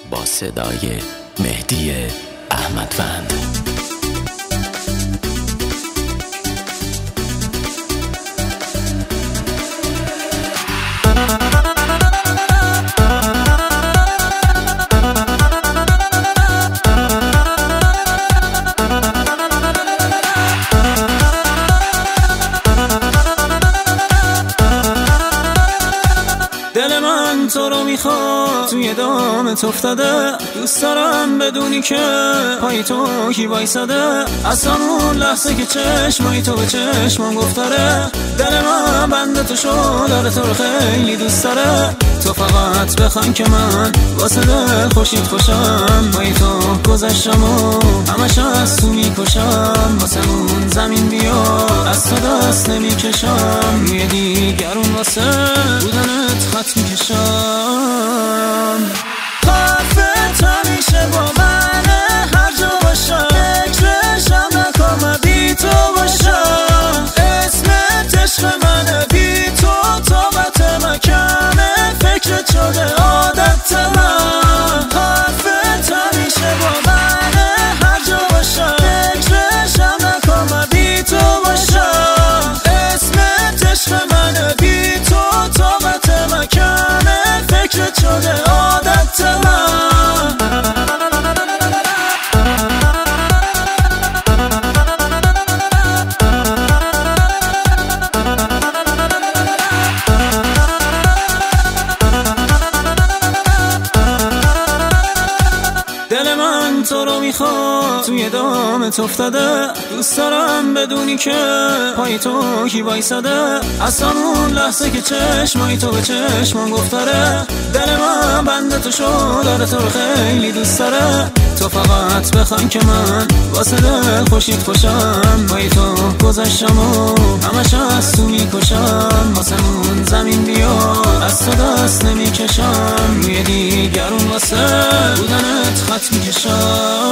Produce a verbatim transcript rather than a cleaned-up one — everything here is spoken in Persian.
با صدای مهدی احمدوند. دل من تو رو میخواد، توی دامت افتاده، دوست دارم بدونی که پای تو کی وایساده. از همون لحظه که چشمای تو به چشمم گفتاره، دل من بنده تو شد، داره تو رو خیلی دوست داره. تو فقط بخوان که من واسه دل خوشید خوشم، پای تو گذشتم و همش از تو میکشم. واسه اون زمین بیا از تو دست نمیکشم، یه دیگرون واسه بودنت خط میکشم. حرفت همیشه با منه، هر جا باشم فکرشم نکن من بی تو باشم. اسمت عشق منه، بی تو طاقت من کمه، فکرت شده عادت من. حرفت همیشه با منه، هر جا باشم فکرشم نکن من بی تو باشم. اسمت عشق منه، بی تو طاقت من کمه، فکرت شده عادت من. دل من تو رو میخواد، توی دامت افتاده، دوست دارم بدونی که پای تو کی وایساده. از همون لحظه که چشمای تو به چشمم گفتاره، دل من بنده تو شد، داره تو رو خیلی دوست داره. تو فقط بخوان که من واسه دل خوشید خوشم، پای تو گذشتم و همش از تو میکشم. واسه اون زمین بیا از تو دست نمیکشم، یه دیگرون واسه بودنت خط میکشم.